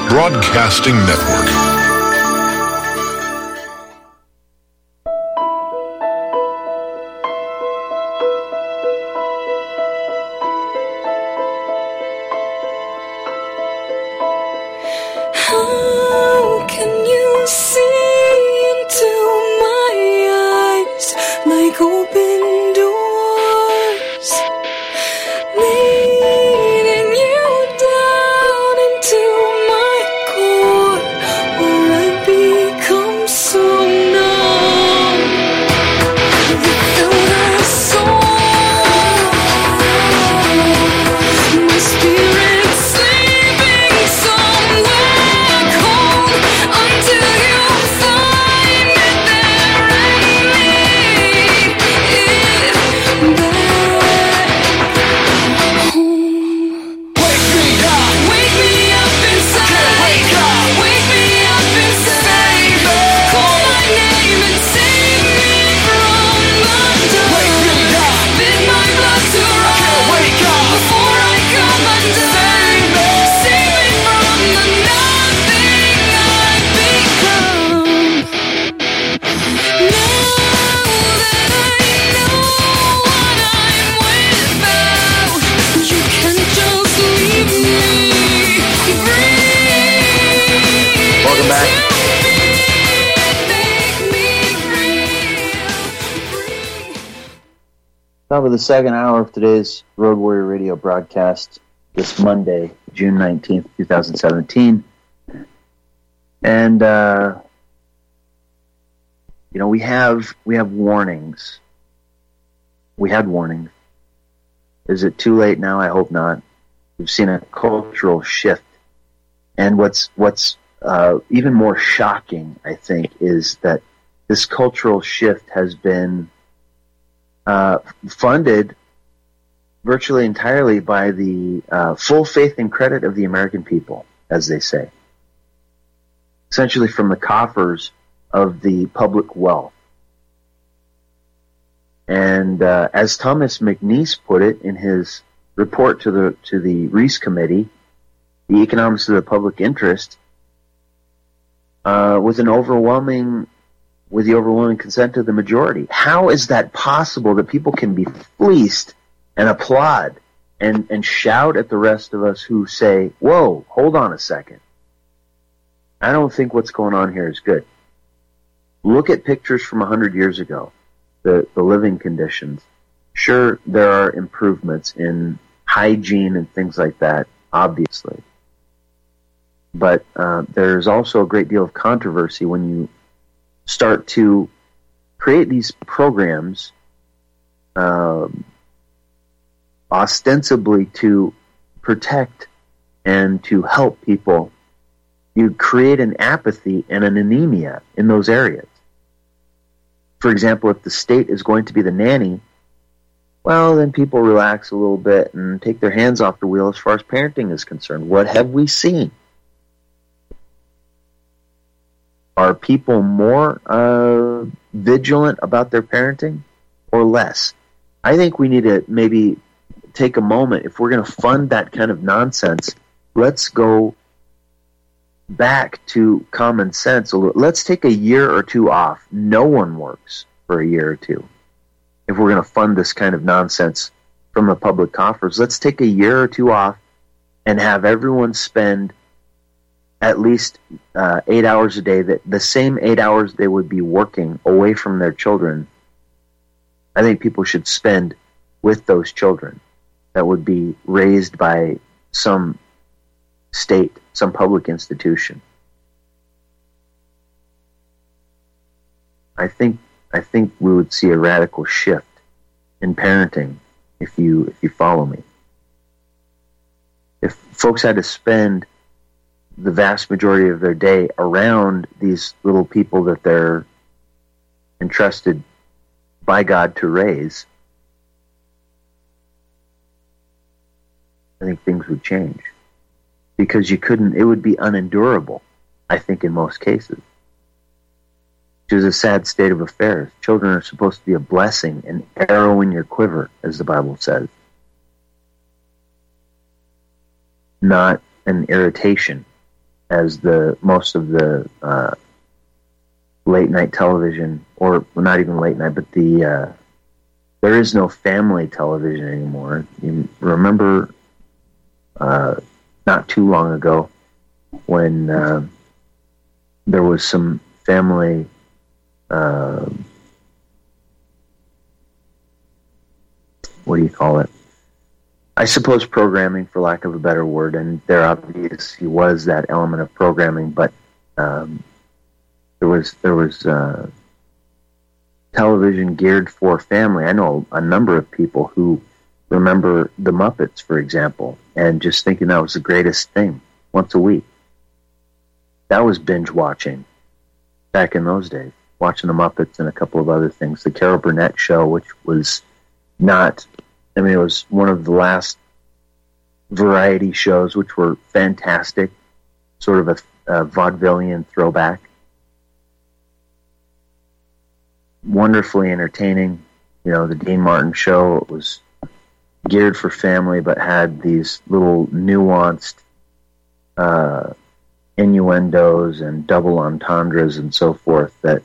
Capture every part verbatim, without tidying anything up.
Broadcasting Network. Top of the second hour of today's Road Warrior Radio broadcast this Monday, June nineteenth, twenty seventeen. And, uh, you know, we have, we have warnings. We had warnings. Is it too late now? I hope not. We've seen a cultural shift. And what's, what's, uh, even more shocking, I think, is that this cultural shift has been Uh, funded virtually entirely by the uh, full faith and credit of the American people, as they say. Essentially from the coffers of the public wealth. And uh, as Thomas McNeice put it in his report to the to the Reese Committee, the economics of the public interest, uh, with an overwhelming with the overwhelming consent of the majority. How is that possible that people can be fleeced and applaud and, and shout at the rest of us who say, whoa, hold on a second. I don't think what's going on here is good. Look at pictures from a hundred years ago, the, the living conditions. Sure, there are improvements in hygiene and things like that, obviously. But uh, there's also a great deal of controversy when you start to create these programs um, ostensibly to protect and to help people. You create an apathy and an anemia in those areas. For example, if the state is going to be the nanny, well, then people relax a little bit and take their hands off the wheel as far as parenting is concerned. What have we seen? Are people more uh, vigilant about their parenting or less? I think we need to maybe take a moment. If we're going to fund that kind of nonsense, let's go back to common sense. Let's take a year or two off. No one works for a year or two. If we're going to fund this kind of nonsense from the public coffers, let's take a year or two off and have everyone spend at least uh, eight hours a day, that the same eight hours they would be working away from their children, I think people should spend with those children that would be raised by some state, some public institution. I think I think we would see a radical shift in parenting if you if you follow me. If folks had to spend the vast majority of their day around these little people that they're entrusted by God to raise, I think things would change. Because you couldn't, it would be unendurable, I think, in most cases. Which is a sad state of affairs. Children are supposed to be a blessing, an arrow in your quiver, as the Bible says. Not an irritation. as the most of the uh, late night television, or well, not even late night, but the uh, there is no family television anymore. You remember uh, not too long ago when uh, there was some family uh, what do you call it? I suppose programming, for lack of a better word, and there obviously was that element of programming, but um, there was there was uh, television geared for family. I know a number of people who remember the Muppets, for example, and just thinking that was the greatest thing once a week. That was binge watching back in those days, watching the Muppets and a couple of other things. The Carol Burnett Show, which was not, I mean, it was one of the last variety shows, which were fantastic, sort of a, a vaudevillian throwback. Wonderfully entertaining. You know, the Dean Martin Show, it was geared for family, but had these little nuanced uh, innuendos and double entendres and so forth that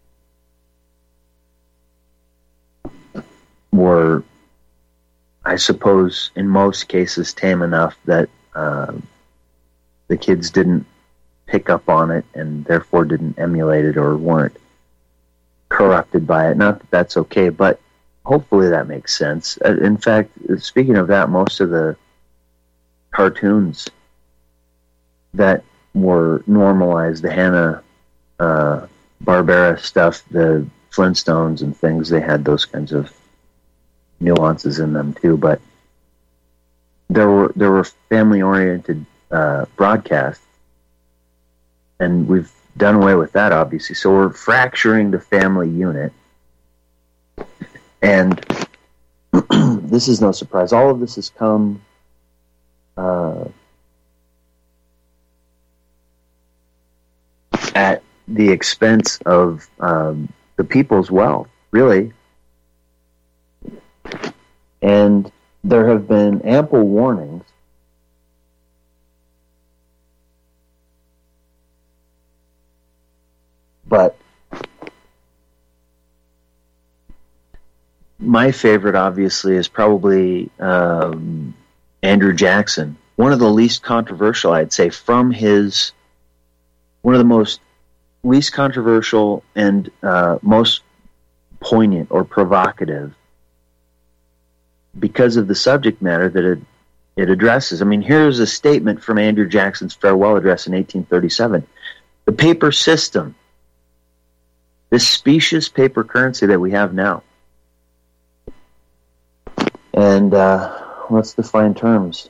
were, I suppose, in most cases tame enough that uh, the kids didn't pick up on it and therefore didn't emulate it or weren't corrupted by it. Not that that's okay, but hopefully that makes sense. In fact, speaking of that, most of the cartoons that were normalized, the Hanna uh, Barbera stuff, the Flintstones and things, they had those kinds of nuances in them too. But there were there were family-oriented uh, broadcasts, and we've done away with that, obviously. So we're fracturing the family unit. And this is no surprise. All of this has come uh, at the expense of um, the people's wealth, really. And there have been ample warnings but my favorite, obviously, is probably um, Andrew Jackson. One of the least controversial, I'd say, from his, one of the most least controversial and uh, most poignant or provocative because of the subject matter that it, it addresses. I mean, here's a statement from Andrew Jackson's farewell address in eighteen thirty-seven. The paper system, this specious paper currency that we have now. And uh, let's define terms.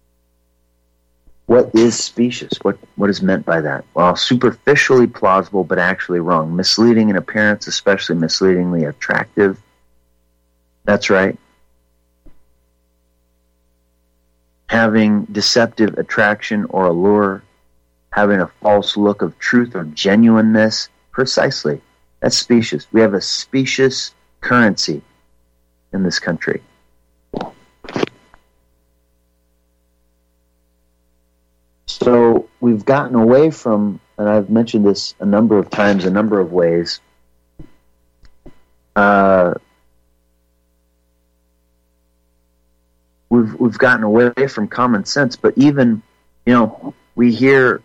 What is specious? What what is meant by that? Well, superficially plausible, but actually wrong. Misleading in appearance, especially misleadingly attractive. That's right. Having deceptive attraction or allure. Having a false look of truth or genuineness. Precisely. That's specious. We have a specious currency in this country. So we've gotten away from, and I've mentioned this a number of times, a number of ways, uh, we've we've gotten away from common sense. But even, you know, we hear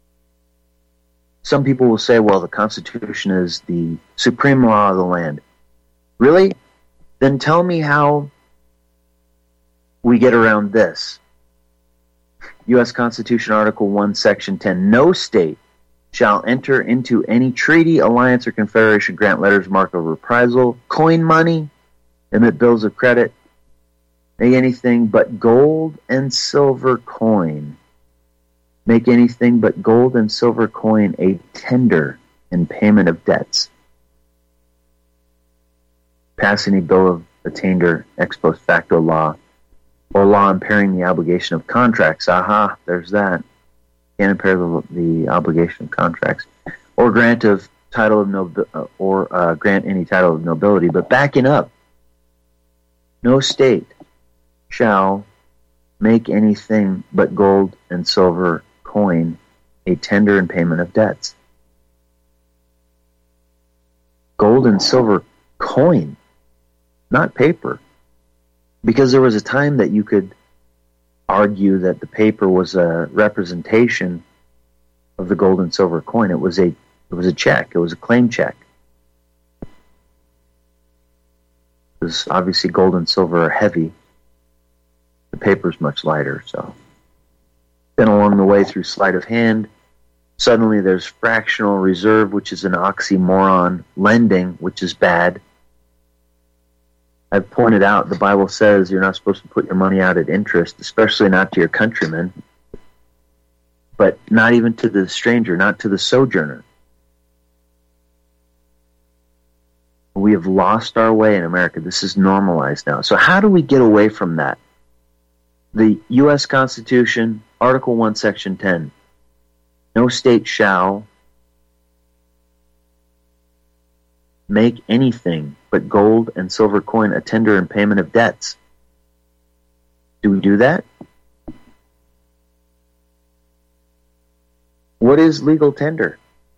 some people will say, well, the Constitution is the supreme law of the land. Really? Then tell me how we get around this. U S Constitution, Article one, Section ten. No state shall enter into any treaty, alliance, or confederation, grant letters, mark of reprisal, coin money, emit bills of credit, make anything but gold and silver coin. Make anything but gold and silver coin a tender in payment of debts. Pass any bill of attainder, ex post facto law, or law impairing the obligation of contracts. Aha, there's that. Can't impair the, the obligation of contracts. Or grant of title of nob- uh, or uh, grant any title of nobility. But backing up, no state shall make anything but gold and silver coin a tender in payment of debts. Gold and silver coin, not paper. Because there was a time that you could argue that the paper was a representation of the gold and silver coin. It was a it was a check. It was a claim check. Because obviously gold and silver are heavy. The paper's much lighter, so. Then along the way through sleight of hand, suddenly there's fractional reserve, which is an oxymoron, lending, which is bad. I've pointed out the Bible says you're not supposed to put your money out at interest, especially not to your countrymen, but not even to the stranger, not to the sojourner. We have lost our way in America. This is normalized now. So how do we get away from that? The U S Constitution, Article one, Section ten. No state shall make anything but gold and silver coin a tender in payment of debts. Do we do that? What is legal tender?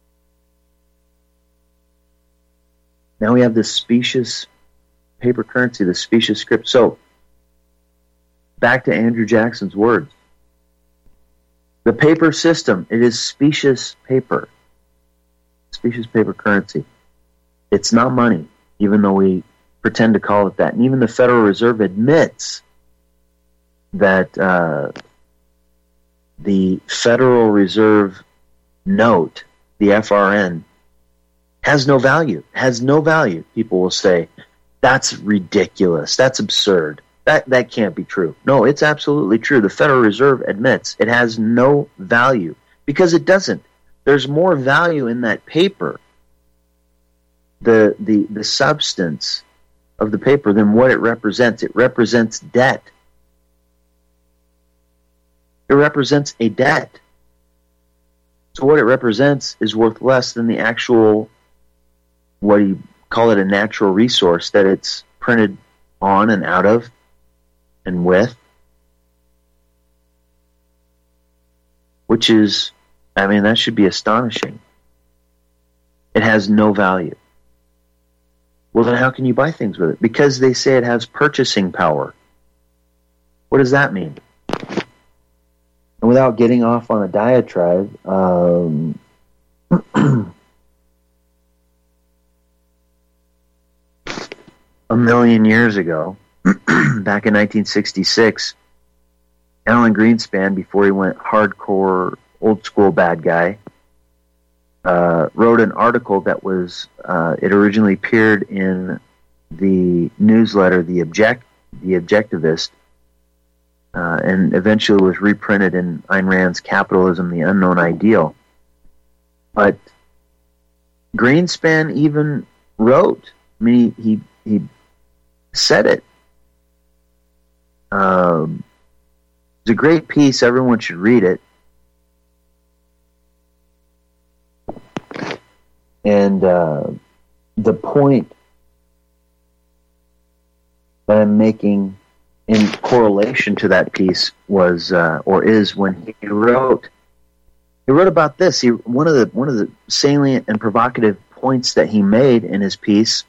Now we have this specious paper currency, this specious script. So, back to Andrew Jackson's words. The paper system, it is specious paper. Specious paper currency. It's not money, even though we pretend to call it that. And even the Federal Reserve admits that uh, the Federal Reserve note, the F R N, has no value. Has no value. People will say, that's ridiculous. That's absurd. That that can't be true. No, it's absolutely true. The Federal Reserve admits it has no value because it doesn't. There's more value in that paper, the the the substance of the paper, than what it represents. It represents debt. It represents a debt. So what it represents is worth less than the actual, what do you call it, a natural resource that it's printed on and out of and with. Which is, I mean, that should be astonishing. It has no value. Well, then how can you buy things with it? Because they say it has purchasing power. What does that mean? And without getting off on a diatribe, um, a million years ago, back in nineteen sixty-six, Alan Greenspan, before he went hardcore, old school bad guy, uh, wrote an article that was, uh, it originally appeared in the newsletter, The Object, The Objectivist, uh, and eventually was reprinted in Ayn Rand's Capitalism, the Unknown Ideal. But Greenspan even wrote, I mean, he, he, he said it. Um, it's a great piece. Everyone should read it. And uh, the point that I'm making in correlation to that piece was, uh, or is, when he wrote, he wrote about this. He one of the one of the salient and provocative points that he made in his piece: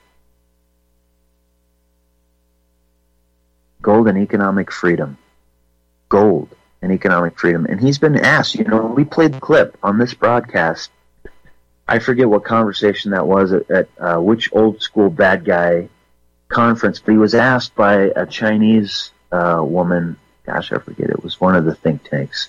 gold and economic freedom. Gold and economic freedom. And he's been asked, you know, we played the clip on this broadcast. I forget what conversation that was at, at uh, which old school bad guy conference, but he was asked by a Chinese uh, woman, gosh, I forget, it was one of the think tanks.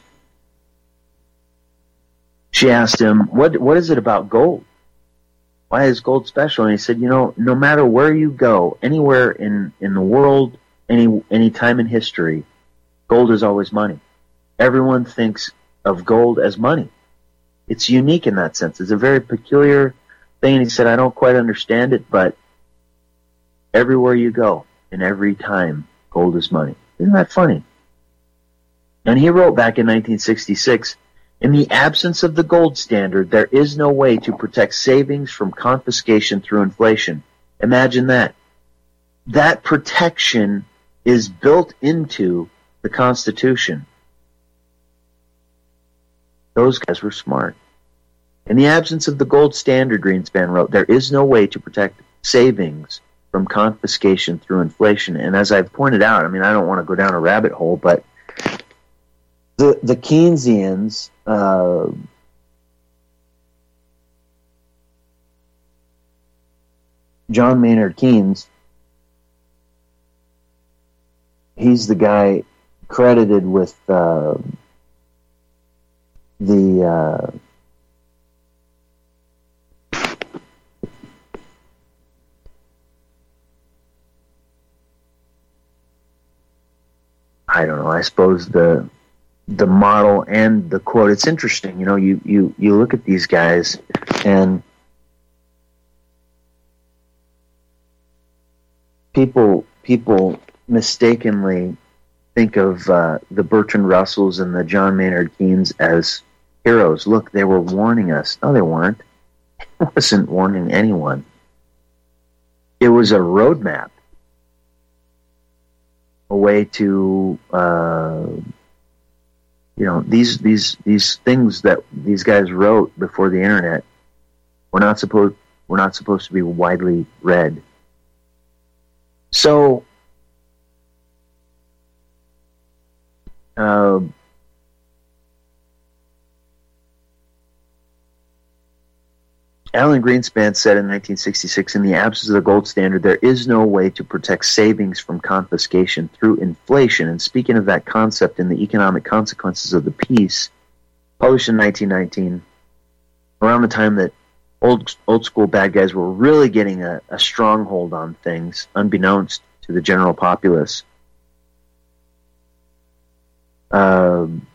She asked him, what what is it about gold? Why is gold special? And he said, you know, no matter where you go, anywhere in, in the world, any any time in history, gold is always money. Everyone thinks of gold as money. It's unique in that sense. It's a very peculiar thing. And he said, I don't quite understand it, but everywhere you go, and every time, gold is money. Isn't that funny? And he wrote back in nineteen sixty-six, in the absence of the gold standard, there is no way to protect savings from confiscation through inflation. Imagine that. That protection is built into the Constitution. Those guys were smart. In the absence of the gold standard, Greenspan wrote, there is no way to protect savings from confiscation through inflation. And as I've pointed out, I mean, I don't want to go down a rabbit hole, but the the Keynesians, uh, John Maynard Keynes, he's the guy credited with uh, the uh, I don't know, I suppose the the model and the quote. It's interesting, you know, you, you, you look at these guys and people people mistakenly think of uh, the Bertrand Russells and the John Maynard Keynes as heroes. Look, they were warning us. No, they weren't. It wasn't warning anyone. It was a roadmap, a way to, uh, you know, these these these things that these guys wrote before the internet were not supposed were not supposed to be widely read. So, uh, Alan Greenspan said in nineteen sixty-six, in the absence of the gold standard, there is no way to protect savings from confiscation through inflation. And speaking of that concept in the Economic Consequences of the Peace, published in nineteen nineteen, around the time that old old school bad guys were really getting a, a stronghold on things, unbeknownst to the general populace, um,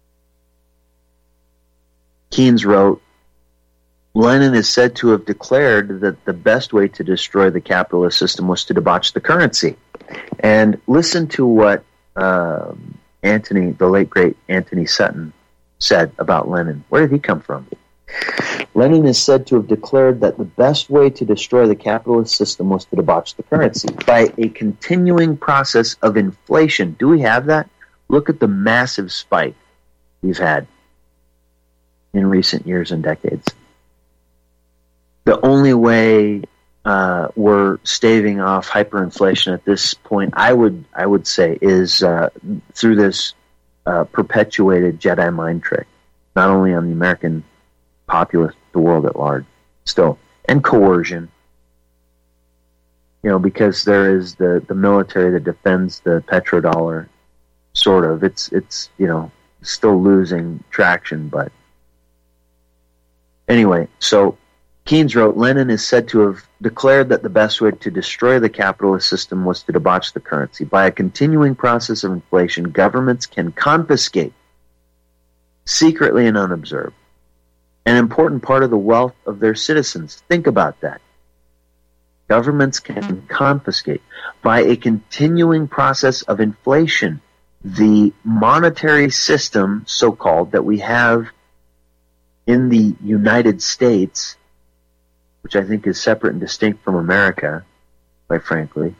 Keynes wrote, Lenin is said to have declared that the best way to destroy the capitalist system was to debauch the currency. And listen to what uh, Anthony, the late great Anthony Sutton, said about Lenin. Where did he come from? Lenin is said to have declared that the best way to destroy the capitalist system was to debauch the currency by a continuing process of inflation. Do we have that? Look at the massive spike we've had in recent years and decades. The only way uh, we're staving off hyperinflation at this point, I would I would say, is uh, through this uh, perpetuated Jedi mind trick, not only on the American populace, the world at large, still, and coercion. You know, because there is the, the military that defends the petrodollar, sort of. It's it's you know still losing traction, but anyway, so. Keynes wrote, Lenin is said to have declared that the best way to destroy the capitalist system was to debauch the currency. By a continuing process of inflation, governments can confiscate, secretly and unobserved, an important part of the wealth of their citizens. Think about that. Governments can confiscate. By a continuing process of inflation, the monetary system, so-called, that we have in the United States, which I think is separate and distinct from America, quite frankly.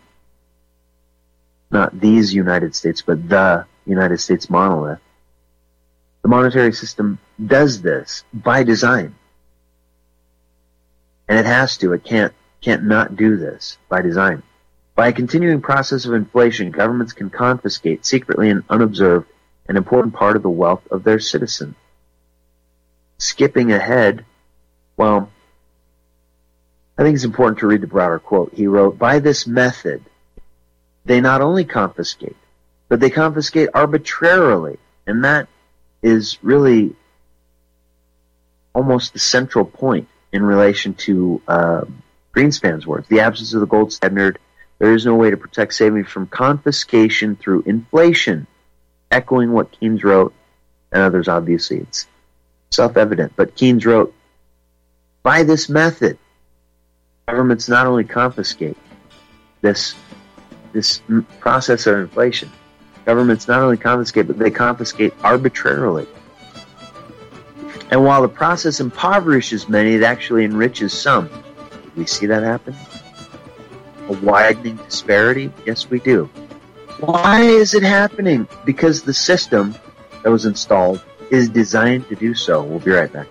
Not these United States, but the United States monolith. The monetary system does this by design. And it has to. It can't, can't not do this by design. By a continuing process of inflation, governments can confiscate, secretly and unobserved, an important part of the wealth of their citizens. Skipping ahead, well, I think it's important to read the broader quote. He wrote, by this method, they not only confiscate, but they confiscate arbitrarily. And that is really almost the central point in relation to uh, Greenspan's words. The absence of the gold standard, there is no way to protect savings from confiscation through inflation. Echoing what Keynes wrote, and others, obviously, it's self-evident. But Keynes wrote, by this method, governments not only confiscate this this process of inflation. Governments not only confiscate, but they confiscate arbitrarily. And while the process impoverishes many, it actually enriches some. Do we see that happen? A widening disparity? Yes, we do. Why is it happening? Because the system that was installed is designed to do so. We'll be right back.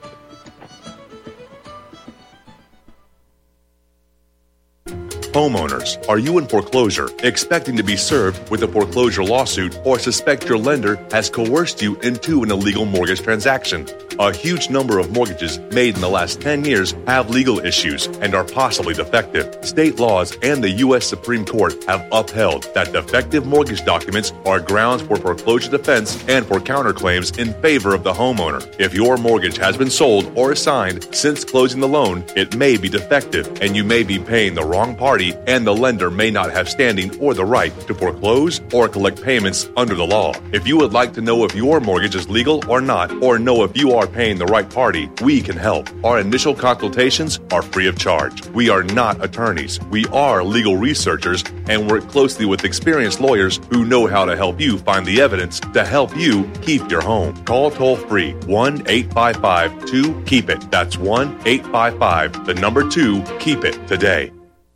Homeowners, are you in foreclosure, expecting to be served with a foreclosure lawsuit, or suspect your lender has coerced you into an illegal mortgage transaction? A huge number of mortgages made in the last ten years have legal issues and are possibly defective. State laws and the U S Supreme Court have upheld that defective mortgage documents are grounds for foreclosure defense and for counterclaims in favor of the homeowner. If your mortgage has been sold or assigned since closing the loan, it may be defective and you may be paying the wrong party, and the lender may not have standing or the right to foreclose or collect payments under the law. If you would like to know if your mortgage is legal or not, or know if you are paying the right party, we can help. Our initial consultations are free of charge. We are not attorneys. We are legal researchers and work closely with experienced lawyers who know how to help you find the evidence to help you keep your home. Call toll-free one eight five five two keep it. That's one eight five five, the number two, keep it today.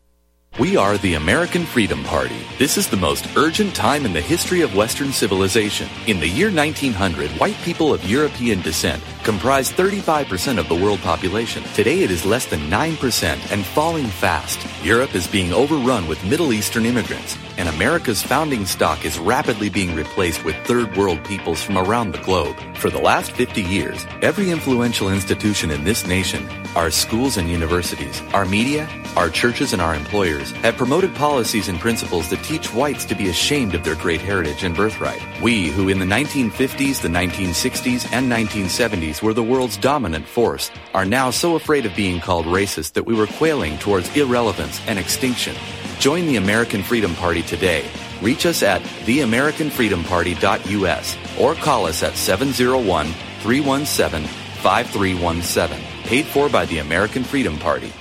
We are the American Freedom Party. This is the most urgent time in the history of Western civilization. In the year nineteen hundred, white people of European descent comprised thirty-five percent of the world population. Today it is less than nine percent and falling fast. Europe is being overrun with Middle Eastern immigrants, and America's founding stock is rapidly being replaced with third world peoples from around the globe. For the last fifty years, every influential institution in this nation, our schools and universities, our media, our churches and our employers, have promoted policies and principles that teach whites to be ashamed of their great heritage and birthright. We, who in the nineteen fifties, the nineteen sixties, and nineteen seventies were the world's dominant force, are now so afraid of being called racist that we were quailing towards irrelevance and extinction. Join the American Freedom Party today. Reach us at the american freedom party dot u s or call us at seven oh one, three one seven, five three one seven. Paid for by the American Freedom Party.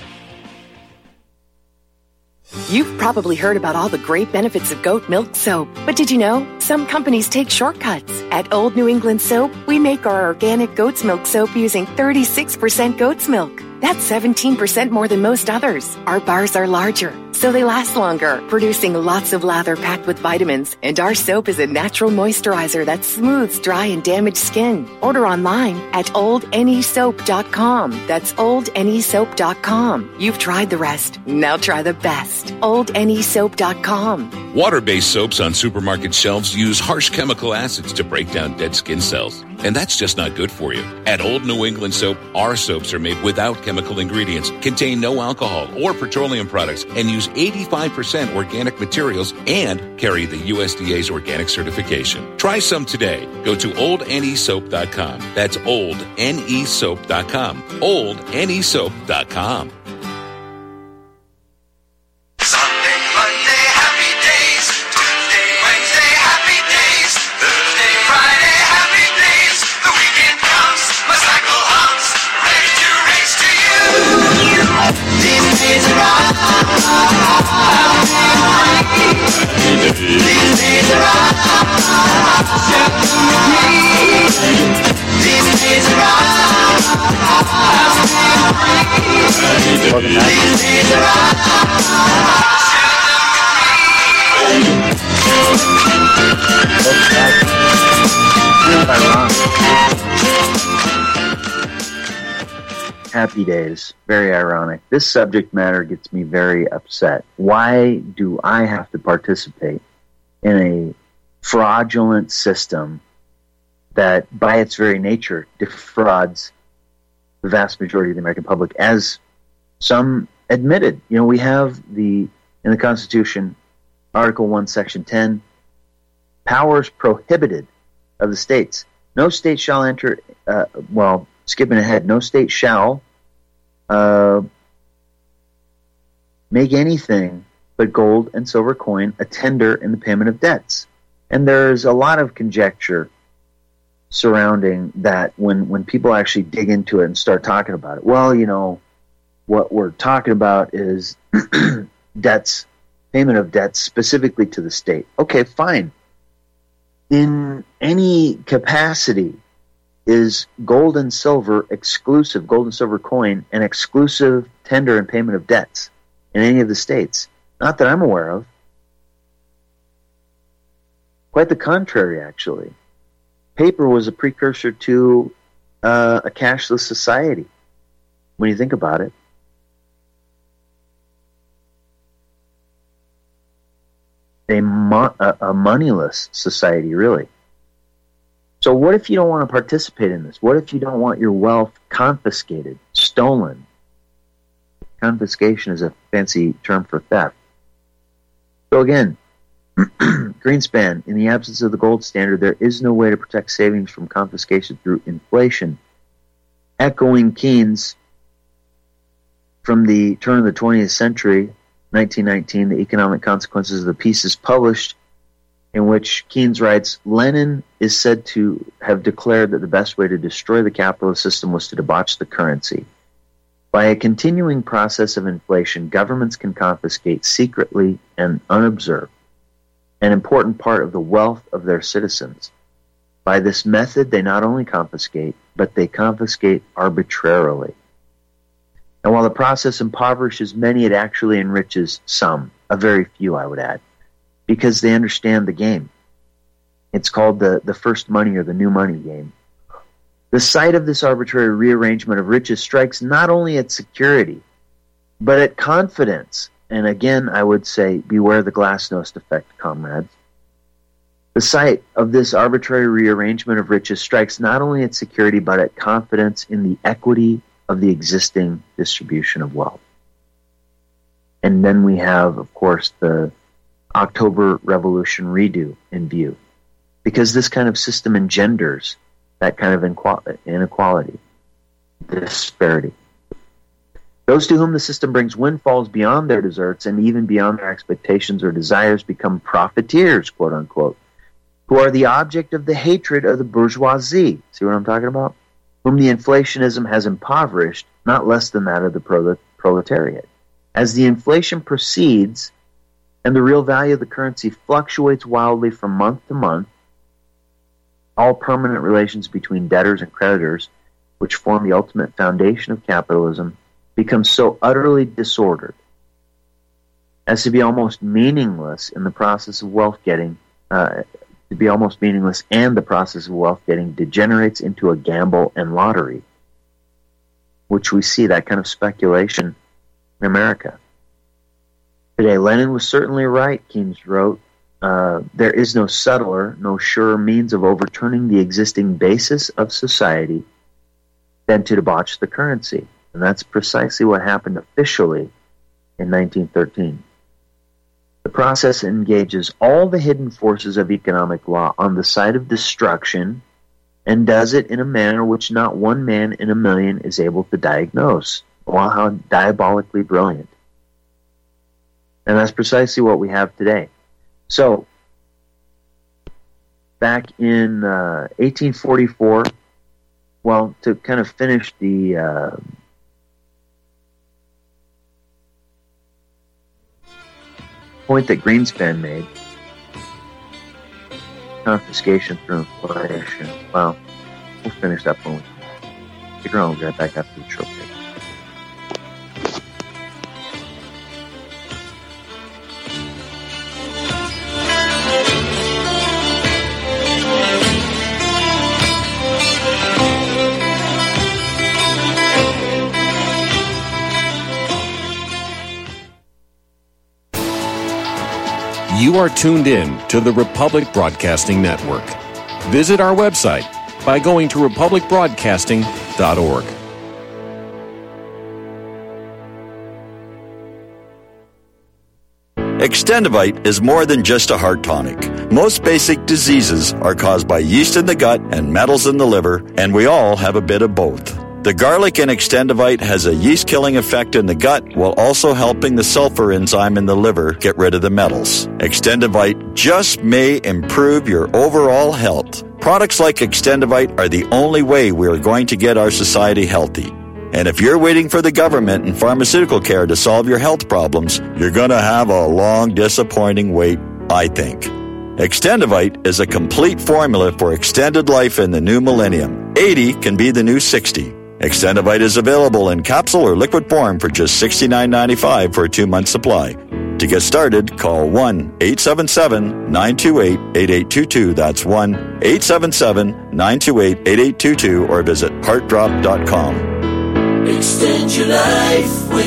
You've probably heard about all the great benefits of goat milk soap, but did you know some companies take shortcuts? At Old New England Soap, we make our organic goat's milk soap using thirty-six percent goat's milk. That's seventeen percent more than most others. Our bars are larger, so they last longer, producing lots of lather packed with vitamins. And our soap is a natural moisturizer that smooths dry and damaged skin. Order online at old n e soap dot com. That's old n e soap dot com. You've tried the rest. Now try the best. old n e soap dot com. Water-based soaps on supermarket shelves use harsh chemical acids to break down dead skin cells. And that's just not good for you. At Old New England Soap, our soaps are made without chemical ingredients, contain no alcohol or petroleum products, and use eighty-five percent organic materials and carry the U S D A's organic certification. Try some today. Go to old n e soap dot com. That's old n e soap dot com. old n e soap dot com. Happy days. Very ironic. This subject matter gets me very upset. Why do I have to participate in a fraudulent system that, by its very nature, defrauds the vast majority of the American public, as some admitted? You know, we have the, in the Constitution, Article one, Section ten, powers prohibited of the states. No state shall enter, uh, well, skipping ahead, no state shall uh, make anything but gold and silver coin a tender in the payment of debts. And there's a lot of conjecture surrounding that when, when people actually dig into it and start talking about it. Well, you know, what we're talking about is debts, payment of debts specifically to the state. Okay, fine. In any capacity, is gold and silver exclusive, gold and silver coin, an exclusive tender and payment of debts in any of the states? Not that I'm aware of. Quite the contrary, actually. paper was a precursor to uh, a cashless society, when you think about it. A, mo- a, a moneyless society, really. So what if you don't want to participate in this? What if you don't want your wealth confiscated, stolen? Confiscation is a fancy term for theft. So again, Greenspan, in the absence of the gold standard, there is no way to protect savings from confiscation through inflation. Echoing Keynes from the turn of the twentieth century, nineteen nineteen, The Economic Consequences of the Peace is published, in which Keynes writes, Lenin is said to have declared that the best way to destroy the capitalist system was to debauch the currency. By a continuing process of inflation, governments can confiscate secretly and unobserved an important part of the wealth of their citizens. By this method, they not only confiscate, but they confiscate arbitrarily. And while the process impoverishes many, it actually enriches some, a very few, I would add, because they understand the game. It's called the, the first money or the new money game. The sight of this arbitrary rearrangement of riches strikes not only at security, but at confidence. And again, I would say, beware the glasnost effect, comrades. The sight of this arbitrary rearrangement of riches strikes not only at security, but at confidence in the equity of the existing distribution of wealth. And then we have, of course, the October Revolution redo in view, because this kind of system engenders that kind of inequality, disparity. Those to whom the system brings windfalls beyond their deserts and even beyond their expectations or desires become profiteers, quote unquote, who are the object of the hatred of the bourgeoisie. See what I'm talking about? Whom the inflationism has impoverished, not less than that of the proletariat. As the inflation proceeds and the real value of the currency fluctuates wildly from month to month, all permanent relations between debtors and creditors, which form the ultimate foundation of capitalism, become so utterly disordered as to be almost meaningless in the process of wealth getting, uh, to be almost meaningless, and the process of wealth getting degenerates into a gamble and lottery, which we see that kind of speculation in America. Today, Lenin was certainly right, Keynes wrote. Uh, there is no subtler, no surer means of overturning the existing basis of society than to debauch the currency. And that's precisely what happened officially in nineteen thirteen. The process engages all the hidden forces of economic law on the side of destruction and does it in a manner which not one man in a million is able to diagnose. Wow, how diabolically brilliant. And that's precisely what we have today. So, back in uh, eighteen forty-four, well, to kind of finish the uh, point that Greenspan made, confiscation through inflation. Well, we'll finish that point. Stick around, we'll be right back after the short break. You are tuned in to the Republic Broadcasting Network. Visit our website by going to republic broadcasting dot org. Extendivite is more than just a heart tonic. Most basic diseases are caused by yeast in the gut and metals in the liver, and we all have a bit of both. The garlic in Extendivite has a yeast-killing effect in the gut while also helping the sulfur enzyme in the liver get rid of the metals. Extendivite just may improve your overall health. Products like Extendivite are the only way we are going to get our society healthy. And if you're waiting for the government and pharmaceutical care to solve your health problems, you're going to have a long, disappointing wait, I think. Extendivite is a complete formula for extended life in the new millennium. eighty can be the new sixty. Extendivite is available in capsule or liquid form for just sixty-nine ninety-five for a two-month supply. To get started, call one eight seven seven, nine two eight, eight eight two two. That's one eight seven seven, nine two eight, eight eight two two or visit heart drop dot com. Extend your life with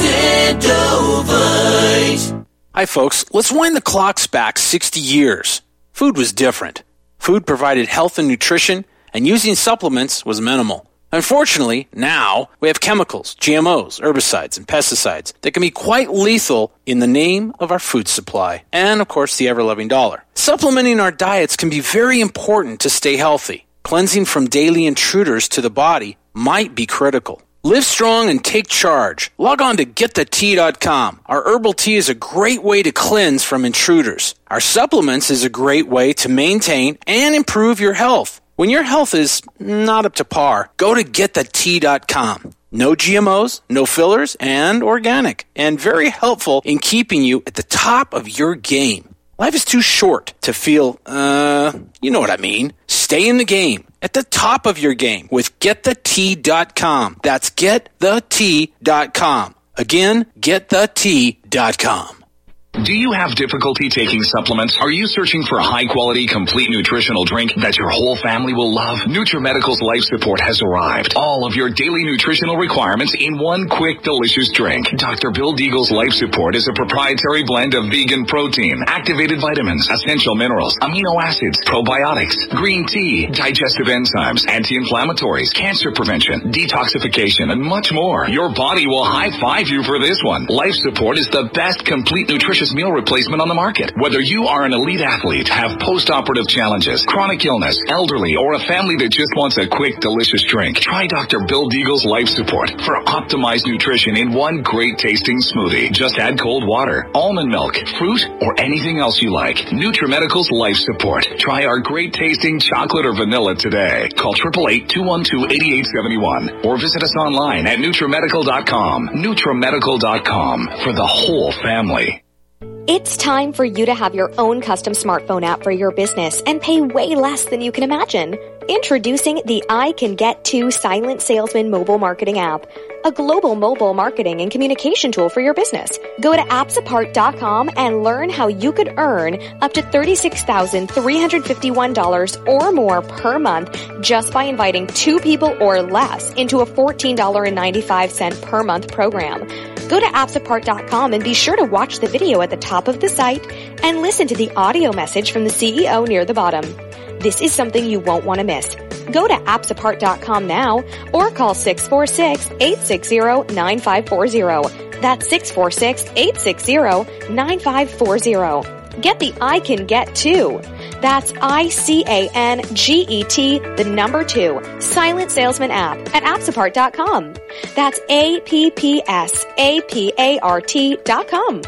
Extendovite. Hi, folks. Let's wind the clocks back sixty years. Food was different. Food provided health and nutrition, and using supplements was minimal. Unfortunately, now we have chemicals, G M Os, herbicides, and pesticides that can be quite lethal in the name of our food supply and, of course, the ever-loving dollar. Supplementing our diets can be very important to stay healthy. Cleansing from daily intruders to the body might be critical. Live strong and take charge. Log on to get the tea dot com. Our herbal tea is a great way to cleanse from intruders. Our supplements is a great way to maintain and improve your health. When your health is not up to par, go to get the tea dot com. No G M Os, no fillers, and organic, and very helpful in keeping you at the top of your game. Life is too short to feel, uh, you know what I mean. Stay in the game, at the top of your game with get the tea dot com. That's get the tea dot com. Again, get the tea dot com. Do you have difficulty taking supplements? Are you searching for a high-quality, complete nutritional drink that your whole family will love? NutriMedical's Life Support has arrived. All of your daily nutritional requirements in one quick, delicious drink. Doctor Bill Deagle's Life Support is a proprietary blend of vegan protein, activated vitamins, essential minerals, amino acids, probiotics, green tea, digestive enzymes, anti-inflammatories, cancer prevention, detoxification, and much more. Your body will high-five you for this one. Life Support is the best complete nutritious meal replacement on the market. Whether you are an elite athlete, have post-operative challenges, chronic illness, elderly, or a family that just wants a quick, delicious drink, try Doctor Bill Deagle's Life Support for optimized nutrition in one great-tasting smoothie. Just add cold water, almond milk, fruit, or anything else you like. NutriMedical's Life Support. Try our great-tasting chocolate or vanilla today. Call eight eight eight, two one two, eight eight seven one or visit us online at NutriMedical dot com. NutriMedical dot com for the whole family. It's time for you to have your own custom smartphone app for your business and pay way less than you can imagine. Introducing the I Can Get To Silent Salesman mobile marketing app, a global mobile marketing and communication tool for your business. Go to apps apart dot com and learn how you could earn up to thirty-six thousand three hundred fifty-one dollars or more per month just by inviting two people or less into a fourteen dollars and ninety-five cents per month program. Go to apps apart dot com and be sure to watch the video at the top of the site and listen to the audio message from the C E O near the bottom. This is something you won't want to miss. Go to apps apart dot com now or call six four six, eight six zero, nine five four zero. That's six four six, eight six zero, nine five four zero. Get the I Can Get To. That's I C A N G E T, the number two, Silent Salesman app at apps apart dot com. That's A P P S A P A R T dot com.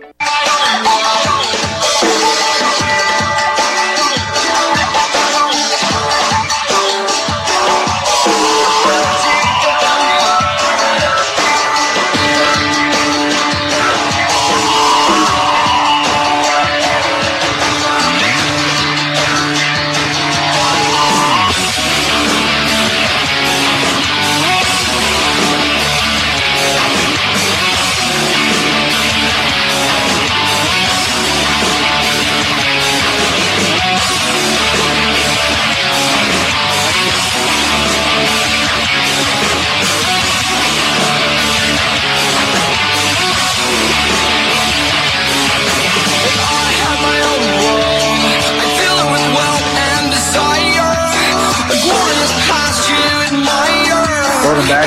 Welcome back.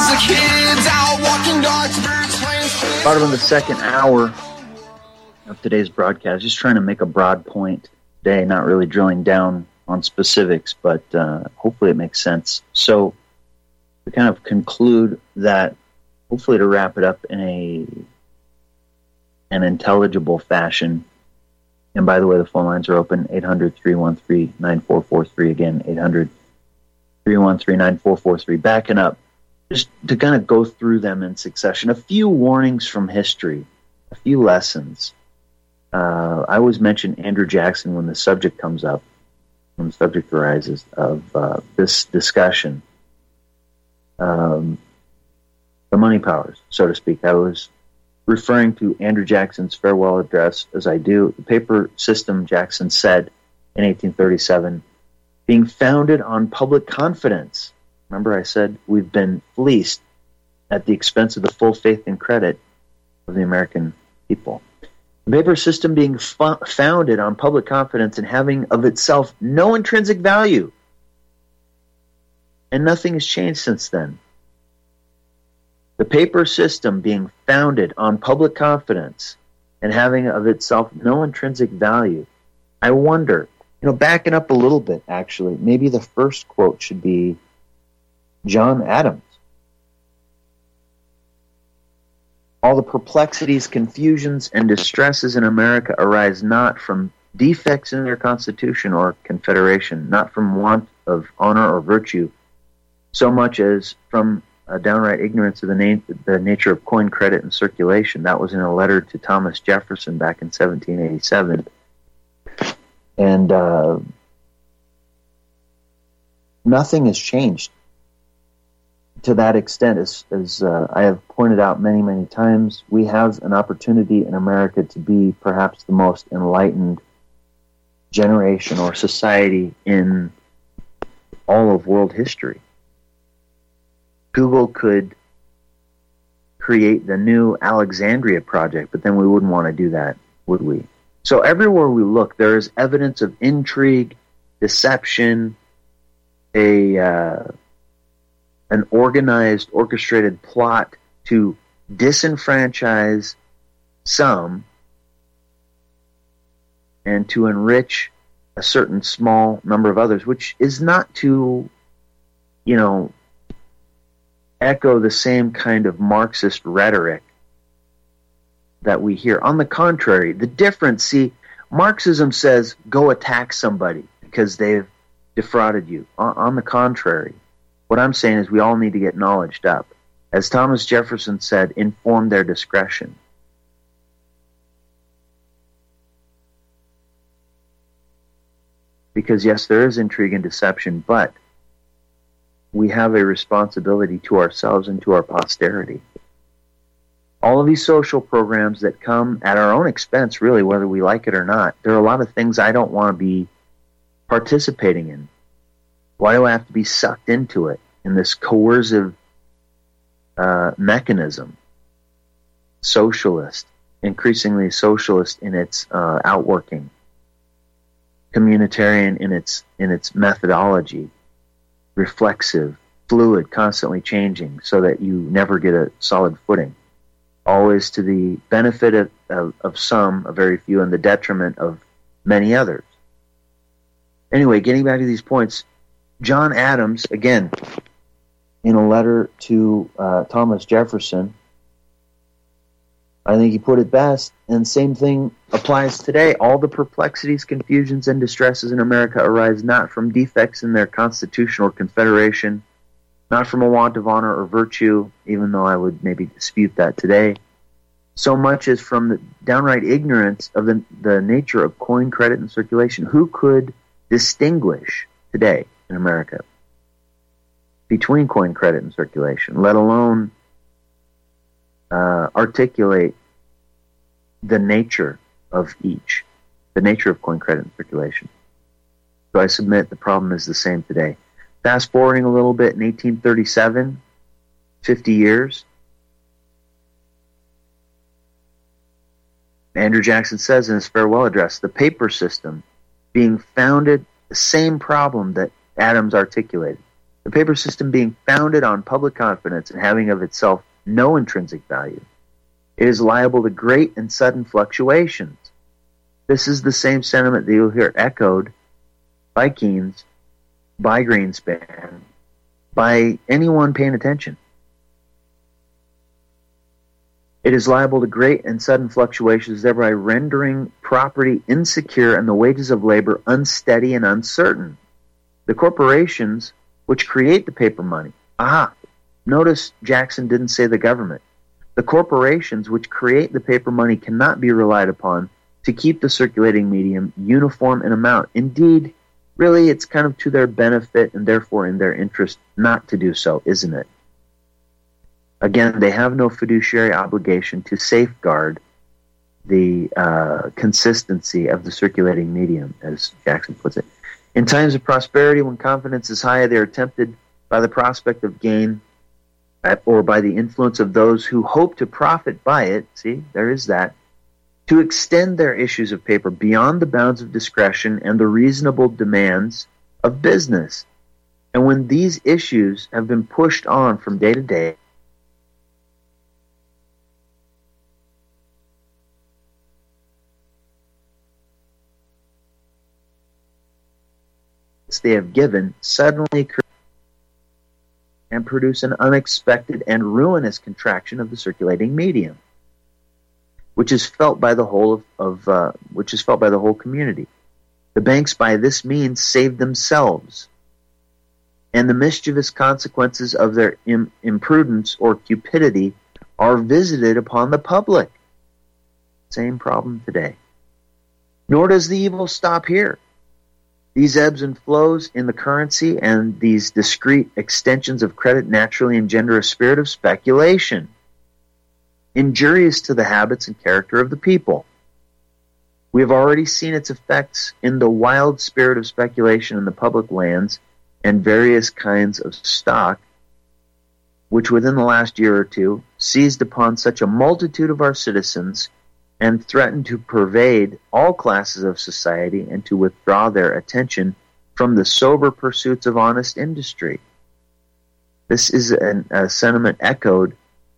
Bottom of the second hour of today's broadcast. Just trying to make a broad point today, not really drilling down on specifics, but uh, hopefully it makes sense. So to kind of conclude that, hopefully to wrap it up in a an intelligible fashion. And by the way, the phone lines are open, eight hundred, three one three, nine four four three. Again, eight hundred, three one three, nine four four three. Backing up, just to kind of go through them in succession. A few warnings from history, a few lessons. Uh, I always mention Andrew Jackson when the subject comes up, when the subject arises of uh, this discussion. Um, the money powers, so to speak. I was referring to Andrew Jackson's farewell address, as I do, the paper system, Jackson said in eighteen thirty-seven, being founded on public confidence. Remember I said we've been fleeced at the expense of the full faith and credit of the American people. The paper system being fu- founded on public confidence and having of itself no intrinsic value. And nothing has changed since then. The paper system being founded on public confidence and having of itself no intrinsic value. I wonder, you know, backing up a little bit, actually, maybe the first quote should be John Adams. All the perplexities, confusions, and distresses in America arise not from defects in their Constitution or Confederation, not from want of honor or virtue, so much as from a downright ignorance of the, na- the nature of coin, credit, and circulation. That was in a letter to Thomas Jefferson back in seventeen eighty-seven. And uh, nothing has changed to that extent. As, as uh, I have pointed out many, many times, we have an opportunity in America to be perhaps the most enlightened generation or society in all of world history. Google could create the new Alexandria project, but then we wouldn't want to do that, would we? So everywhere we look, there is evidence of intrigue, deception, a uh, an organized, orchestrated plot to disenfranchise some and to enrich a certain small number of others, which is not to, you know, echo the same kind of Marxist rhetoric that we hear. On the contrary, the difference, see, Marxism says go attack somebody because they've defrauded you. On, on the contrary, what I'm saying is we all need to get knowledged up. As Thomas Jefferson said, inform their discretion. Because yes, there is intrigue and deception, but we have a responsibility to ourselves and to our posterity. All of these social programs that come at our own expense, really, whether we like it or not, there are a lot of things I don't want to be participating in. Why do I have to be sucked into it in this coercive uh, mechanism? Socialist, increasingly socialist in its uh, outworking, communitarian in its in its methodology, reflexive, fluid, constantly changing, so that you never get a solid footing. Always to the benefit of, of, of some, a very few, and the detriment of many others. Anyway, getting back to these points, John Adams, again, in a letter to uh, Thomas Jefferson, I think he put it best, and same thing applies today. All the perplexities, confusions, and distresses in America arise not from defects in their Constitution or Confederation, not from a want of honor or virtue, even though I would maybe dispute that today, so much as from the downright ignorance of the, the nature of coin, credit, and circulation. Who could distinguish today in America between coin, credit, and circulation, let alone uh, articulate the nature of each, the nature of coin, credit, and circulation? So I submit the problem is the same today. Fast forwarding a little bit, in eighteen thirty-seven, fifty years, Andrew Jackson says in his farewell address, the paper system being founded, the same problem that Adams articulated, the paper system being founded on public confidence and having of itself no intrinsic value, it is liable to great and sudden fluctuations. This is the same sentiment that you'll hear echoed by Keynes, by Greenspan, by anyone paying attention. It is liable to great and sudden fluctuations, thereby rendering property insecure and the wages of labor unsteady and uncertain. The corporations which create the paper money, aha, notice Jackson didn't say the government. The corporations which create the paper money cannot be relied upon to keep the circulating medium uniform in amount. Indeed, really, it's kind of to their benefit and therefore in their interest not to do so, isn't it? Again, they have no fiduciary obligation to safeguard the uh, consistency of the circulating medium, as Jackson puts it. In times of prosperity, when confidence is high, they are tempted by the prospect of gain or by the influence of those who hope to profit by it. See, there is that. To extend their issues of paper beyond the bounds of discretion and the reasonable demands of business. And when these issues have been pushed on from day to day, they have given suddenly and produce an unexpected and ruinous contraction of the circulating medium, which is felt by the whole of, of uh, which is felt by the whole community. The banks, by this means, save themselves, and the mischievous consequences of their im- imprudence or cupidity are visited upon the public. Same problem today. Nor does the evil stop here. These ebbs and flows in the currency and these discrete extensions of credit naturally engender a spirit of speculation, injurious to the habits and character of the people. We have already seen its effects in the wild spirit of speculation in the public lands and various kinds of stock, which within the last year or two seized upon such a multitude of our citizens and threatened to pervade all classes of society and to withdraw their attention from the sober pursuits of honest industry. This is an, a sentiment echoed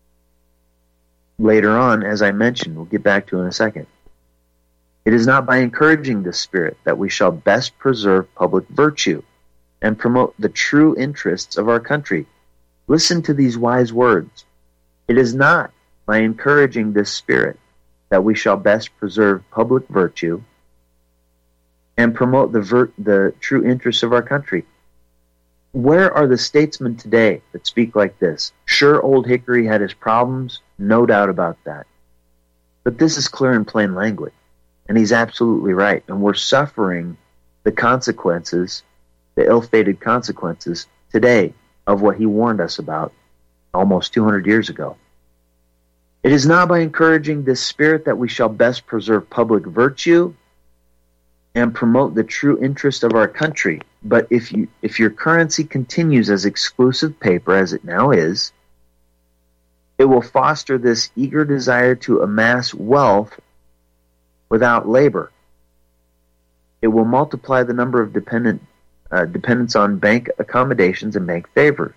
later on, as I mentioned. We'll get back to in a second. It is not by encouraging this spirit that we shall best preserve public virtue and promote the true interests of our country. Listen to these wise words. It is not by encouraging this spirit that we shall best preserve public virtue and promote the ver- the true interests of our country. Where are the statesmen today that speak like this? Sure, Old Hickory had his problems, no doubt about that. But this is clear in plain language, and he's absolutely right. And we're suffering the consequences, the ill-fated consequences today of what he warned us about almost two hundred years ago. It is not by encouraging this spirit that we shall best preserve public virtue and promote the true interest of our country. But if you if your currency continues as exclusive paper, as it now is, it will foster this eager desire to amass wealth without labor. It will multiply the number of dependent uh, dependents on bank accommodations and bank favors.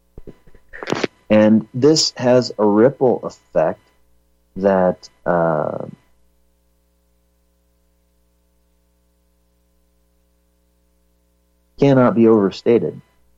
And this has a ripple effect that uh, cannot be overstated.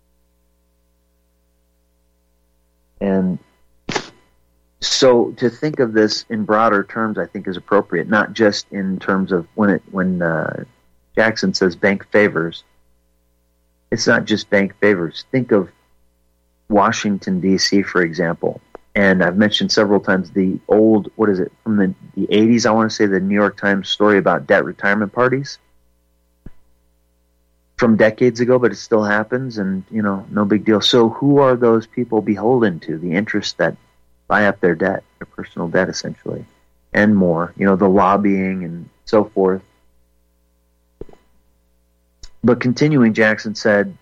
And so to think of this in broader terms, I think, is appropriate, not just in terms of when it when uh, Jackson says bank favors. It's not just bank favors. Think of Washington, D C, for example. And I've mentioned several times the old, what is it, from the, the eighties, I want to say the New York Times story about debt retirement parties from decades ago, but it still happens, and, you know, no big deal. So who are those people beholden to? The interests that buy up their debt, their personal debt, essentially, and more, you know, the lobbying and so forth. But continuing, Jackson said,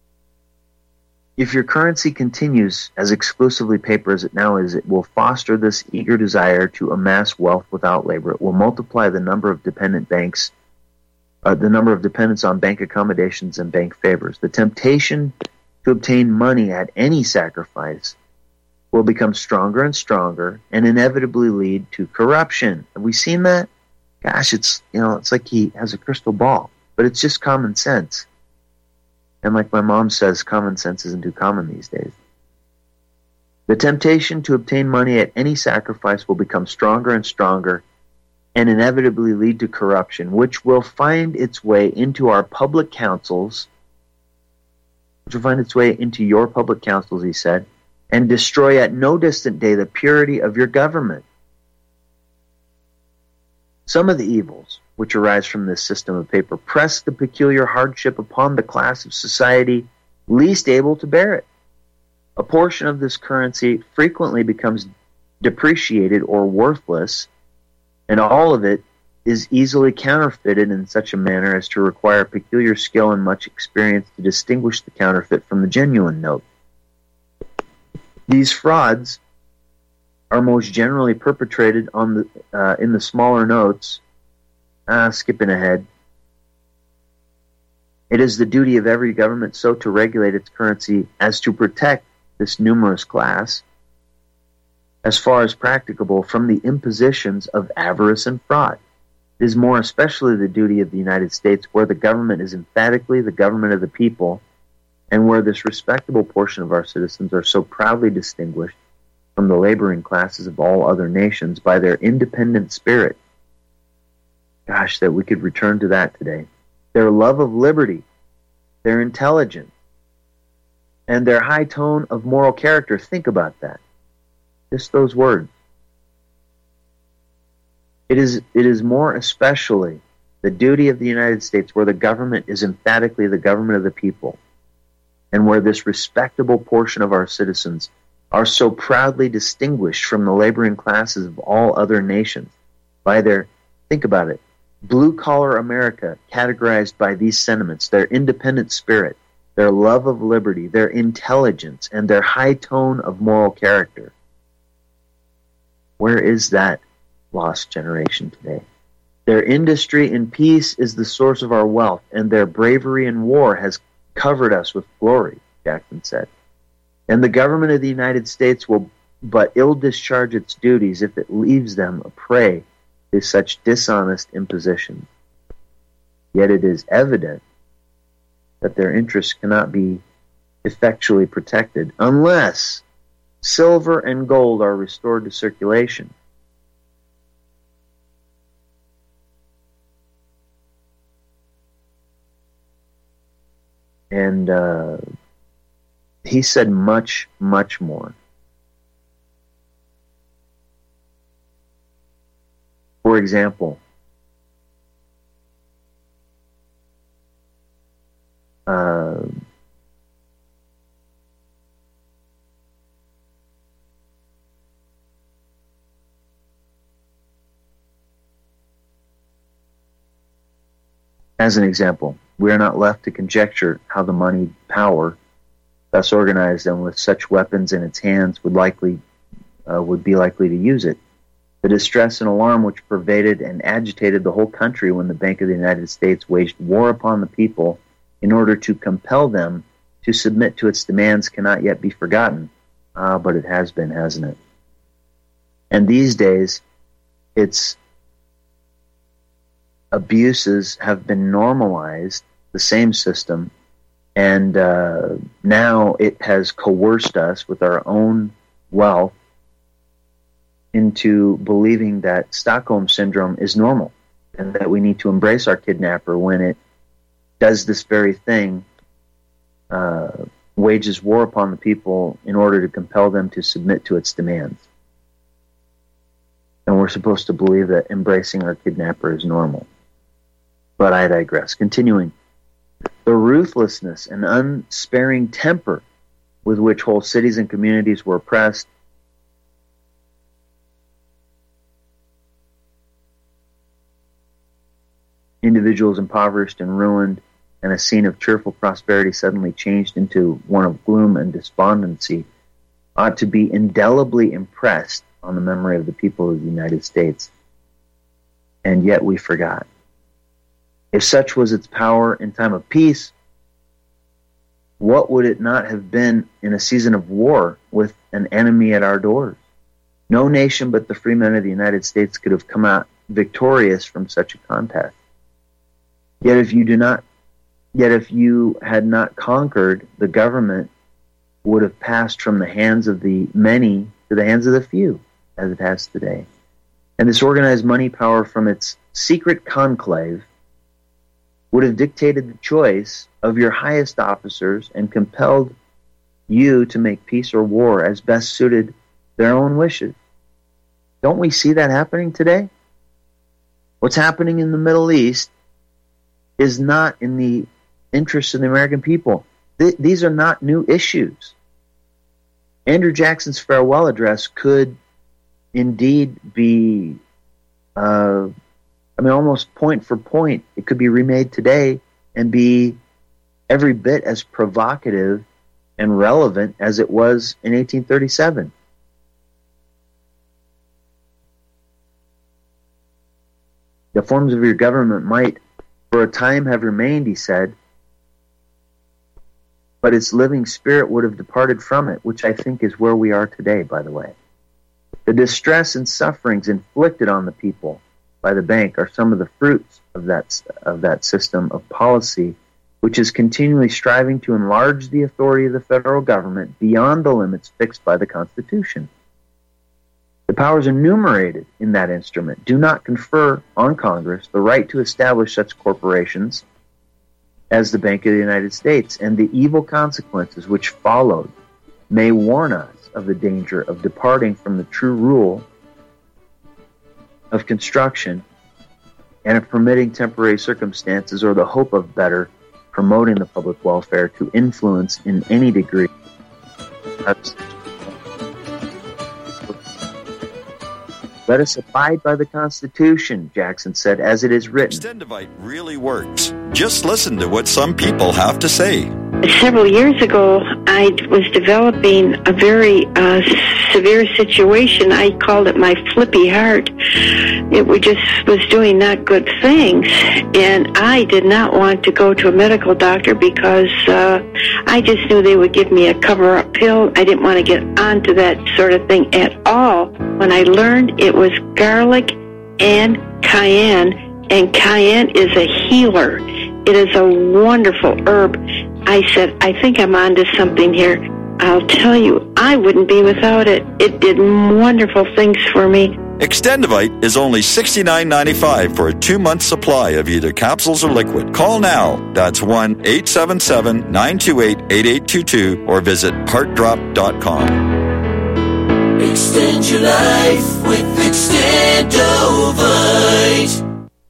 if your currency continues as exclusively paper as it now is, it will foster this eager desire to amass wealth without labor. It will multiply the number of dependent banks, uh, the number of dependents on bank accommodations and bank favors. The temptation to obtain money at any sacrifice will become stronger and stronger and inevitably lead to corruption. Have we seen that? Gosh, it's, you know, it's like he has a crystal ball, but it's just common sense. And like my mom says, common sense isn't too common these days. The temptation to obtain money at any sacrifice will become stronger and stronger and inevitably lead to corruption, which will find its way into our public councils, which will find its way into your public councils, he said, and destroy at no distant day the purity of your government. Some of the evils which arise from this system of paper press the peculiar hardship upon the class of society least able to bear it. A portion of this currency frequently becomes depreciated or worthless, and all of it is easily counterfeited in such a manner as to require peculiar skill and much experience to distinguish the counterfeit from the genuine note. These frauds are most generally perpetrated on the uh, in the smaller notes. Ah, skipping ahead. It is the duty of every government so to regulate its currency as to protect this numerous class, as far as practicable, from the impositions of avarice and fraud. It is more especially the duty of the United States, where the government is emphatically the government of the people, and where this respectable portion of our citizens are so proudly distinguished from the laboring classes of all other nations by their independent spirit. Gosh, that we could return to that today. Their love of liberty, their intelligence, and their high tone of moral character. Think about that. Just those words. It is, it is more especially the duty of the United States, where the government is emphatically the government of the people, and where this respectable portion of our citizens are so proudly distinguished from the laboring classes of all other nations by their, think about it, blue-collar America, categorized by these sentiments: their independent spirit, their love of liberty, their intelligence, and their high tone of moral character. Where is that lost generation today? Their industry in peace is the source of our wealth, and their bravery in war has covered us with glory, Jackson said. And the government of the United States will but ill discharge its duties if it leaves them a prey to such dishonest impositions. Yet it is evident that their interests cannot be effectually protected unless silver and gold are restored to circulation. And uh, he said much, much more. For example, uh, as an example, we are not left to conjecture how the moneyed power, thus organized and with such weapons in its hands, would likely uh, would be likely to use it. The distress and alarm which pervaded and agitated the whole country when the Bank of the United States waged war upon the people in order to compel them to submit to its demands cannot yet be forgotten. Ah, but it has been, hasn't it? And these days, its abuses have been normalized, the same system, and uh, now it has coerced us with our own wealth into believing that Stockholm Syndrome is normal and that we need to embrace our kidnapper when it does this very thing, uh, wages war upon the people in order to compel them to submit to its demands. And we're supposed to believe that embracing our kidnapper is normal. But I digress. Continuing. The ruthlessness and unsparing temper with which whole cities and communities were oppressed, individuals impoverished and ruined, and a scene of cheerful prosperity suddenly changed into one of gloom and despondency, ought to be indelibly impressed on the memory of the people of the United States. And yet we forgot. If such was its power in time of peace, what would it not have been in a season of war with an enemy at our doors? No nation but the free men of the United States could have come out victorious from such a contest. Yet if you do not, yet if you had not conquered, the government would have passed from the hands of the many to the hands of the few, as it has today. And this organized money power from its secret conclave would have dictated the choice of your highest officers and compelled you to make peace or war as best suited their own wishes. Don't we see that happening today? What's happening in the Middle East is not in the interest of the American people. Th- these are not new issues. Andrew Jackson's farewell address could indeed be, uh, I mean, almost point for point. It could be remade today and be every bit as provocative and relevant as it was in eighteen thirty-seven. The forms of your government might, for a time, have remained, he said, but its living spirit would have departed from it, which I think is where we are today, by the way. The distress and sufferings inflicted on the people by the bank are some of the fruits of that, of that system of policy, which is continually striving to enlarge the authority of the federal government beyond the limits fixed by the Constitution. The powers enumerated in that instrument do not confer on Congress the right to establish such corporations as the Bank of the United States, and the evil consequences which followed may warn us of the danger of departing from the true rule of construction and of permitting temporary circumstances or the hope of better promoting the public welfare to influence in any degree. Let us abide by the Constitution, Jackson said, as it is written. Extendivite really works. Just listen to what some people have to say. Several years ago, I was developing a very uh, severe situation. I called it my flippy heart. It was just was doing not good things, and I did not want to go to a medical doctor because uh, I just knew they would give me a cover-up pill. I didn't want to get onto that sort of thing at all. When I learned it was garlic and cayenne, and cayenne is a healer. It is a wonderful herb. I said, I think I'm onto something here. I'll tell you, I wouldn't be without it. It did wonderful things for me. Extendivite is only sixty-nine ninety-five for a two-month supply of either capsules or liquid. Call now. That's one eight seven seven, nine two eight, eight eight two two or visit heart drop dot com. Extend your life with Extendovite.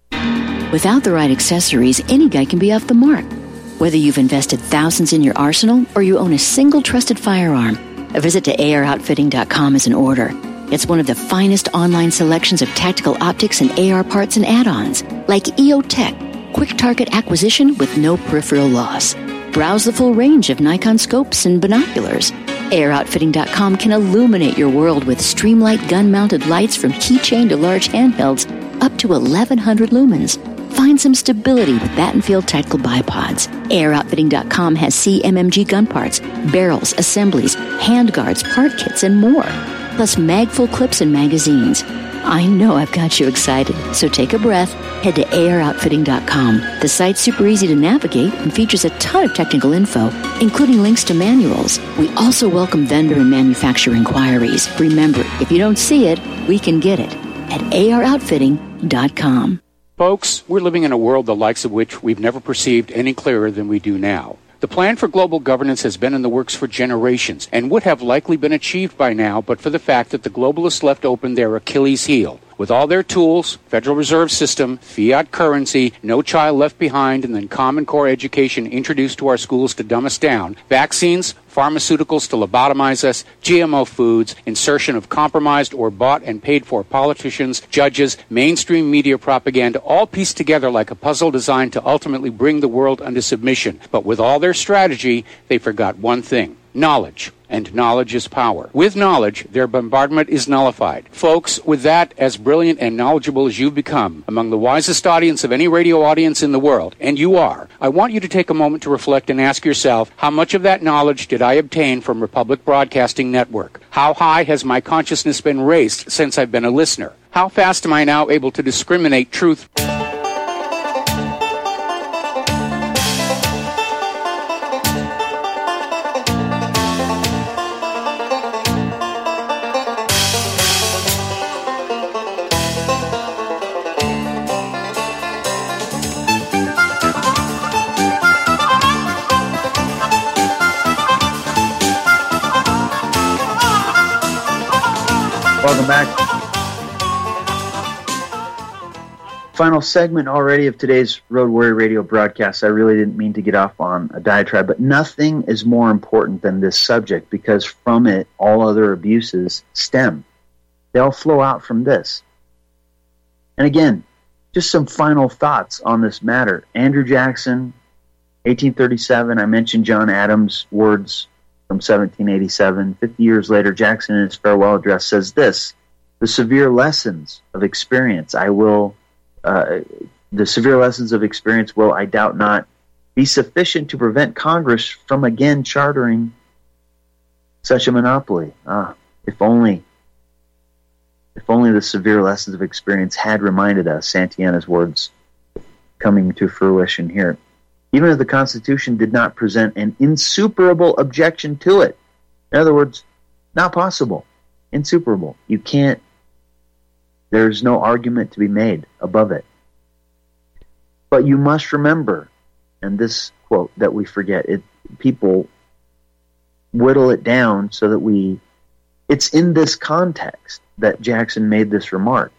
Without the right accessories, any guy can be off the mark. Whether you've invested thousands in your arsenal or you own a single trusted firearm, a visit to A R outfitting dot com is in order. It's one of the finest online selections of tactical optics and A R parts and add-ons, like E O Tech, quick target acquisition with no peripheral loss. Browse the full range of Nikon scopes and binoculars. A R outfitting dot com can illuminate your world with Streamlight gun-mounted lights from keychain to large handhelds up to eleven hundred lumens. Find some stability with Battenfield Tactical Bipods. A R outfitting dot com has C M M G gun parts, barrels, assemblies, handguards, part kits, and more. Plus mag-full clips and magazines. I know I've got you excited, so take a breath. Head to A R outfitting dot com. The site's super easy to navigate and features a ton of technical info, including links to manuals. We also welcome vendor and manufacturer inquiries. Remember, if you don't see it, we can get it at A R outfitting dot com. Folks, we're living in a world the likes of which we've never perceived any clearer than we do now. The plan for global governance has been in the works for generations and would have likely been achieved by now but for the fact that the globalists left open their Achilles heel. With all their tools, Federal Reserve System, fiat currency, no child left behind, and then Common Core education introduced to our schools to dumb us down, vaccines, pharmaceuticals to lobotomize us, G M O foods, insertion of compromised or bought and paid for politicians, judges, mainstream media propaganda, all pieced together like a puzzle designed to ultimately bring the world under submission. But with all their strategy, they forgot one thing: knowledge. And knowledge is power. With knowledge, their bombardment is nullified. Folks, with that, as brilliant and knowledgeable as you've become, among the wisest audience of any radio audience in the world, and you are, I want you to take a moment to reflect and ask yourself, how much of that knowledge did I obtain from Republic Broadcasting Network? How high has my consciousness been raised since I've been a listener? How fast am I now able to discriminate truth? Welcome back Final segment already of today's Road Warrior Radio broadcast. I really didn't mean to get off on a diatribe, but nothing is more important than this subject because from it, all other abuses stem. They all flow out from this. And again, just some final thoughts on this matter. Andrew Jackson, eighteen thirty-seven, I mentioned John Adams' words from seventeen eighty-seven. Fifty years later, Jackson in his farewell address says this: the severe lessons of experience I will Uh, the severe lessons of experience will, I doubt not, be sufficient to prevent Congress from again chartering such a monopoly. Ah, if only, if only the severe lessons of experience had reminded us, Santayana's words coming to fruition here. Even if the Constitution did not present an insuperable objection to it. In other words, not possible. Insuperable. You can't There's no argument to be made above it. But you must remember, and this quote that we forget, it people whittle it down so that we, it's in this context that Jackson made this remark.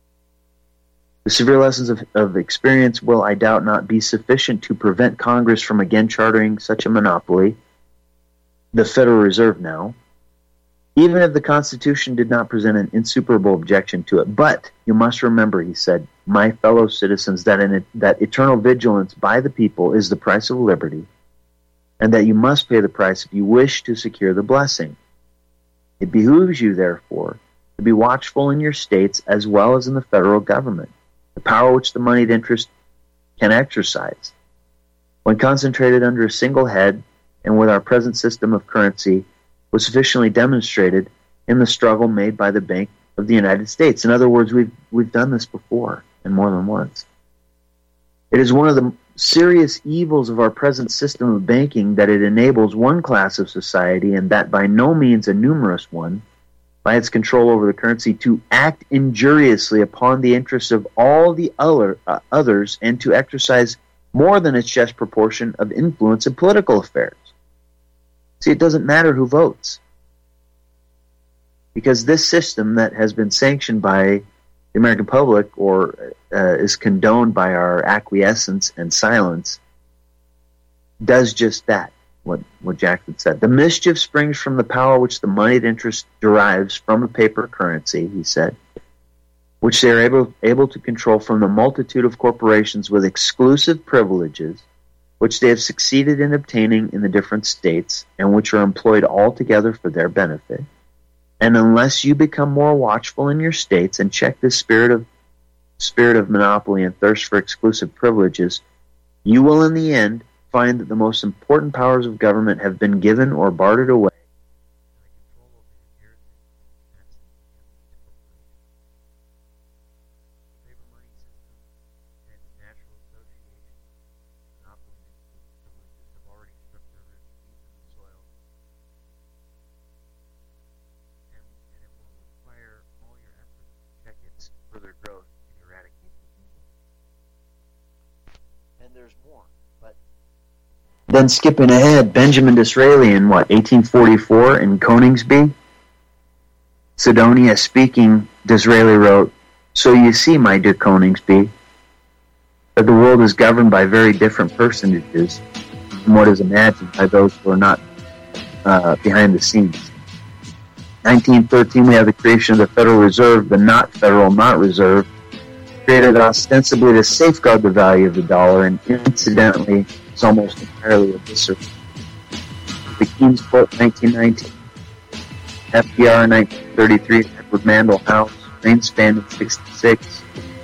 The severe lessons of, of experience will, I doubt not, be sufficient to prevent Congress from again chartering such a monopoly, the Federal Reserve now, even if the Constitution did not present an insuperable objection to it. But you must remember, he said, my fellow citizens, that in it, that eternal vigilance by the people is the price of liberty, and that you must pay the price if you wish to secure the blessing. It behooves you, therefore, to be watchful in your states as well as in the federal government, the power which the moneyed interest can exercise. When concentrated under a single head, and with our present system of currency, was sufficiently demonstrated in the struggle made by the Bank of the United States. In other words, we've we've done this before, and more than once. It is one of the serious evils of our present system of banking that it enables one class of society, and that by no means a numerous one, by its control over the currency, to act injuriously upon the interests of all the other, uh, others, and to exercise more than its just proportion of influence in political affairs. See, it doesn't matter who votes. Because this system that has been sanctioned by the American public or uh, is condoned by our acquiescence and silence does just that, what, what Jackson said. The mischief springs from the power which the moneyed interest derives from a paper currency, he said, which they are able, able to control from the multitude of corporations with exclusive privileges which they have succeeded in obtaining in the different states, and which are employed altogether for their benefit. And unless you become more watchful in your states and check this spirit of spirit of monopoly and thirst for exclusive privileges, you will in the end find that the most important powers of government have been given or bartered away. Then skipping ahead, Benjamin Disraeli in what, eighteen forty-four in Coningsby? Sidonia speaking, Disraeli wrote, "So you see, my dear Coningsby, that the world is governed by very different personages from what is imagined by those who are not uh, behind the scenes. nineteen thirteen, we have the creation of the Federal Reserve, the not federal, not reserve, created ostensibly to safeguard the value of the dollar, and incidentally, it's almost entirely eviscerated. The Keynes Court, nineteen nineteen, F D R, nineteen thirty-three, Edward Mandell House, Greenspan in sixty-six.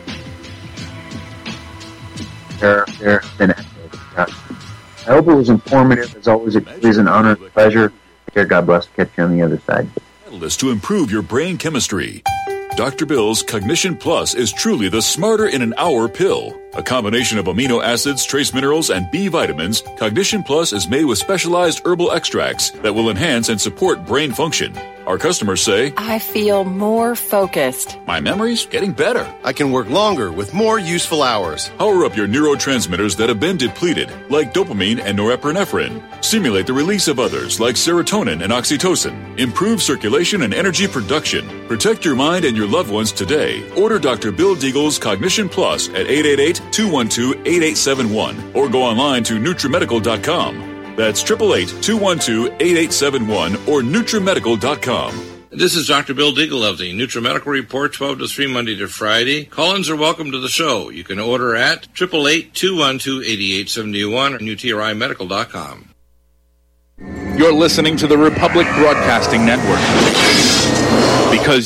There, there have been echoes. I hope it was informative. As always, it is an honor and pleasure. Take care. God bless. Catch you on the other side. Catalyst to improve your brain chemistry. Doctor Bill's Cognition Plus is truly the smarter in an hour pill. A combination of amino acids, trace minerals, and B vitamins, Cognition Plus is made with specialized herbal extracts that will enhance and support brain function. Our customers say, I feel more focused. My memory's getting better. I can work longer with more useful hours. Power up your neurotransmitters that have been depleted, like dopamine and norepinephrine. Stimulate the release of others, like serotonin and oxytocin. Improve circulation and energy production. Protect your mind and your loved ones today. Order Doctor Bill Deagle's Cognition Plus at eight eight eight, two one two, eight eight seven one or go online to Nutrimedical dot com. That's eight eight eight, two one two, eight eight seven one or Nutrimedical dot com. This is Doctor Bill Deagle of the NutriMedical Report, twelve to three, Monday to Friday. Call-ins are welcome to the show. You can order at eight eight eight, two one two, eight eight seven one or N T R I medical dot com. You're listening to the Republic Broadcasting Network. Because